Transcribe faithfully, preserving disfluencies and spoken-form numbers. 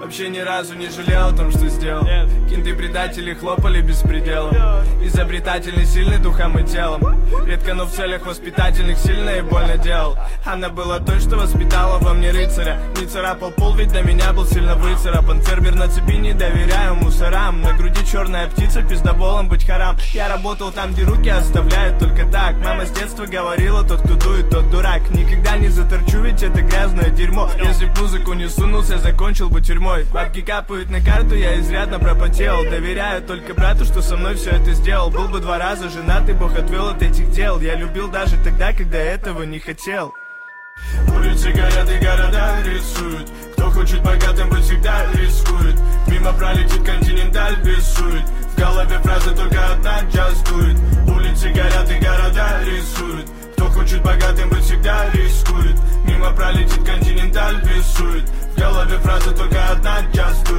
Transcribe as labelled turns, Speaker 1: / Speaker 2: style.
Speaker 1: Вообще ни разу не жалел о том, что сделал. Кенты-предатели хлопали без предела. Изобретательный, сильный духом и телом. Редко, но в целях воспитательных сильно и больно делал. Она была той, что воспитала во мне рыцаря. Не царапал пол, ведь до меня был сильно выцарапан. Фермер на цепи, не доверяю мусорам. На груди черная птица, пиздоболом быть харам. Я работал там, где руки оставляют только так. Мама с детства говорила, тот, кто дует, тот дурак. Никогда не заторчу, ведь это грязное дерьмо. Если б музыку не сунулся, закончил бы тюрьмой. Бабки капают на карту, я изрядно пропотел. Доверяю только брату, что со мной все это сделал. Был бы два раза женат, и Бог отвел от этих дел. Я любил даже тогда, когда этого не хотел. Улицы горят и города рисуют. Кто хочет богатым быть, всегда рискует. Мимо пролетит континенталь без сует. В голове фраза только одна, just do it. Улицы горят и города рисуют. Кто хочет богатым быть, всегда рискует. Мимо пролетит континенталь без сует. В голове фраза только одна, just do it.